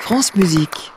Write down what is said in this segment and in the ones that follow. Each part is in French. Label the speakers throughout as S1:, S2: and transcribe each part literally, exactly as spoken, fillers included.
S1: France Musique.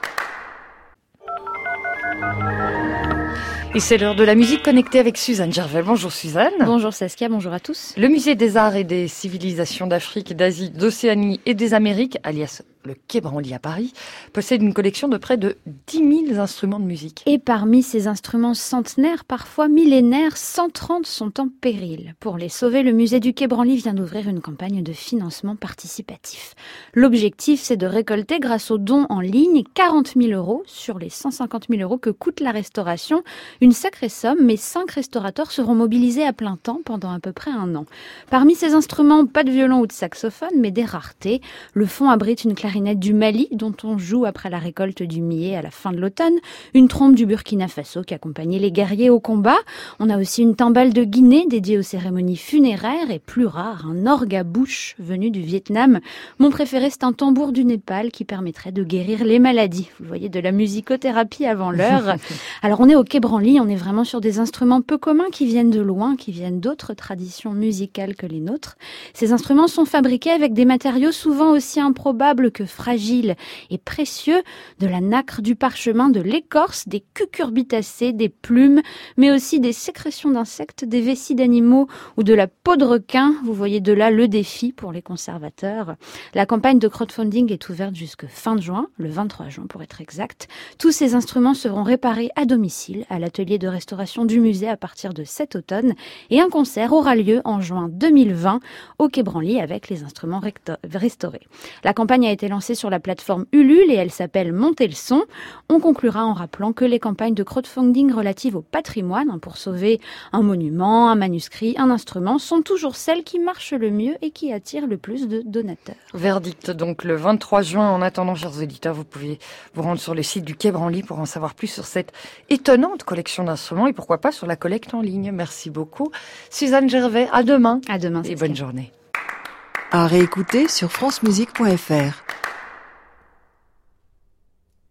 S2: Et c'est l'heure de la musique connectée avec Suzanne Gervais. Bonjour Suzanne.
S3: Bonjour Saskia, bonjour à tous.
S2: Le musée des arts et des civilisations d'Afrique, d'Asie, d'Océanie et des Amériques, alias le Quai Branly à Paris, possède une collection de près de dix mille instruments de musique.
S3: Et parmi ces instruments centenaires, parfois millénaires, cent trente sont en péril. Pour les sauver, le musée du Quai Branly vient d'ouvrir une campagne de financement participatif. L'objectif, c'est de récolter, grâce aux dons en ligne, quarante mille euros sur les cent cinquante mille euros que coûte la restauration. Une sacrée somme, mais cinq restaurateurs seront mobilisés à plein temps pendant à peu près un an. Parmi ces instruments, pas de violon ou de saxophone, mais des raretés. Le fond abrite une clarinette du Mali, dont on joue après la récolte du millet à la fin de l'automne, une trompe du Burkina Faso qui accompagnait les guerriers au combat. On a aussi une timbale de Guinée dédiée aux cérémonies funéraires et, plus rare, un orgue à bouche venu du Vietnam. Mon préféré, c'est un tambour du Népal qui permettrait de guérir les maladies. Vous voyez, de la musicothérapie avant l'heure. Alors on est au Quai Branly, on est vraiment sur des instruments peu communs qui viennent de loin, qui viennent d'autres traditions musicales que les nôtres. Ces instruments sont fabriqués avec des matériaux souvent aussi improbables que fragiles et précieux, de la nacre, du parchemin, de l'écorce, des cucurbitacées, des plumes, mais aussi des sécrétions d'insectes, des vessies d'animaux ou de la peau de requin. Vous voyez de là le défi pour les conservateurs. La campagne de crowdfunding est ouverte jusque fin juin, le vingt-trois juin pour être exact. Tous ces instruments seront réparés à domicile à l'atelier de restauration du musée à partir de cet automne, et un concert aura lieu en juin deux mille vingt au Quai Branly avec les instruments recto- restaurés. La campagne a été lancée sur la plateforme Ulule et elle s'appelle Monter le son. On conclura en rappelant que les campagnes de crowdfunding relatives au patrimoine, hein, pour sauver un monument, un manuscrit, un instrument, sont toujours celles qui marchent le mieux et qui attirent le plus de donateurs.
S2: Verdict donc le vingt-trois juin. En attendant, chers auditeurs, vous pouvez vous rendre sur le site du Quai Branly pour en savoir plus sur cette étonnante collection d'instruments et pourquoi pas sur la collecte en ligne. Merci beaucoup. Suzanne Gervais, à demain.
S3: À demain.
S2: Et bonne journée.
S1: À réécouter sur francemusique point f r.